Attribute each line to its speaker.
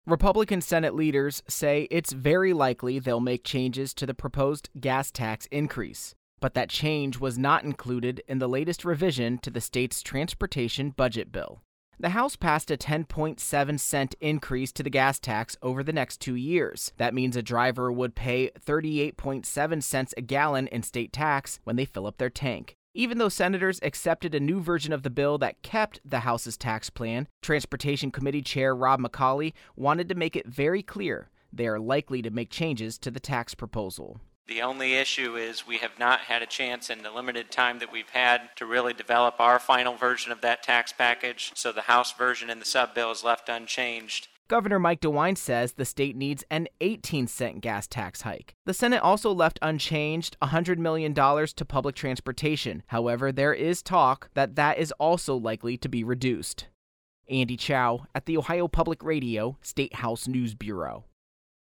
Speaker 1: Republican Senate leaders say it's very likely they'll make changes to the proposed gas tax increase, but that change was not included in the latest revision to the state's transportation budget bill. The House passed a 10.7-cent increase to the gas tax over the next 2 years. That means a driver would pay 38.7 cents a gallon in state tax when they fill up their tank. Even though senators accepted a new version of the bill that kept the House's tax plan, Transportation Committee Chair Rob McCauley wanted to make it very clear they are likely to make changes to the tax proposal.
Speaker 2: The only issue is we have not had a chance in the limited time that we've had to really develop our final version of that tax package, so the House version in the sub-bill is left unchanged.
Speaker 1: Governor Mike DeWine says the state needs an 18-cent gas tax hike. The Senate also left unchanged $100 million to public transportation. However, there is talk that is also likely to be reduced. Andy Chow at the Ohio Public Radio State House News Bureau.